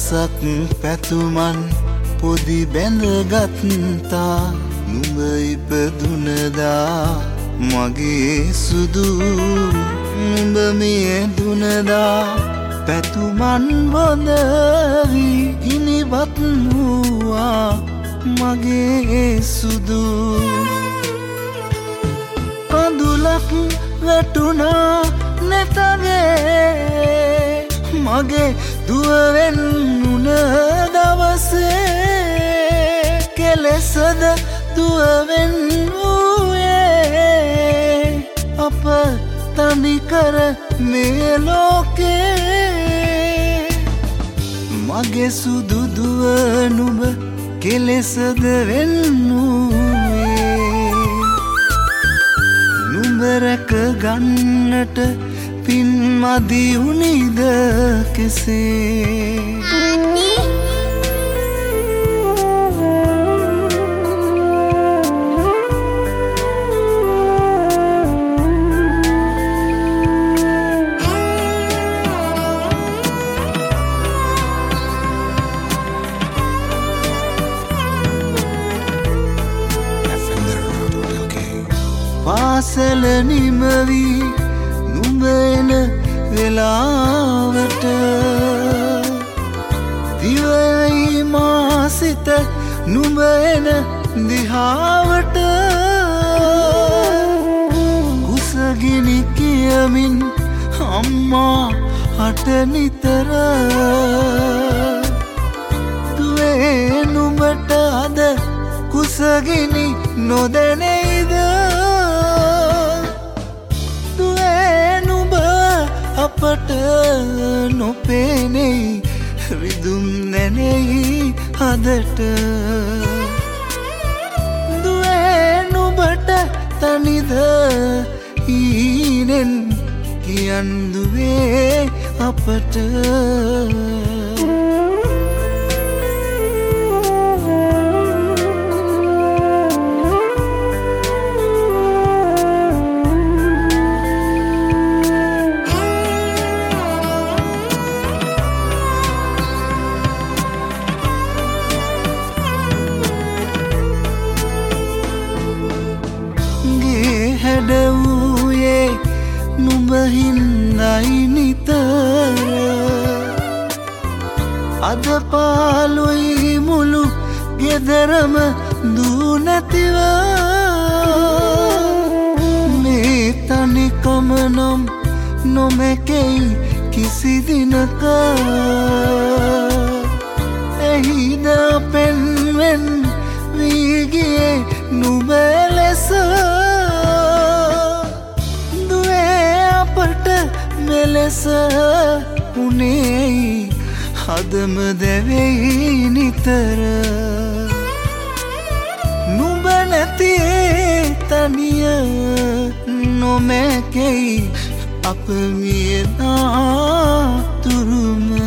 දවසක් පැතුමන් පොදි බැඳගත්තා නුඹ ඉපදුනදා මගේ සුදු නුඹ මියදුනදා පැතුමන් බොඳවි ගිනිවත් වූවා මගේ සුදු කඳුලක් වැටුණා නෙතගේ මගේ දුවෙන් උන දවසේ කෙලෙසද දුවෙන් වූයේ අප තනිකර මේ ලෝකේ මගේ සුදු දුව නුඹ කෙලෙසද වෙන් වූයේ නුඹ රැක ගන්නට පින් මදි උනිද කෙසේ පාසල නිමවි නුඹ එන වෙලාවට දිවයි මාසිත නුඹ එන දිහාවට කුසගිනි කියමින් අම්මා හට නිතර දුවේ නුඹට අද කුසගිනි නොදැනෙයිද අපට නොපේනෙයි රිදුම් නැනෙයි හදට දුවේ නුඹට තනිද හීනෙන් කියන් දුවේ අපට හැඩවූයේ නුඹ හින්දයි නිතර අද පාලුයි මුළු ගෙදරම දූ නැතිව මේ තනිකම නම් නොමැකෙයි කිසි දිනක එහිද පෙන්වෙන් වී ගියේ නුඹ ලෙස මෙලෙස උනේයි හදම දැවෙයි නිතර නුඹ නැතිේ තනිය නොමැකෙයි අප මියනා තුරුම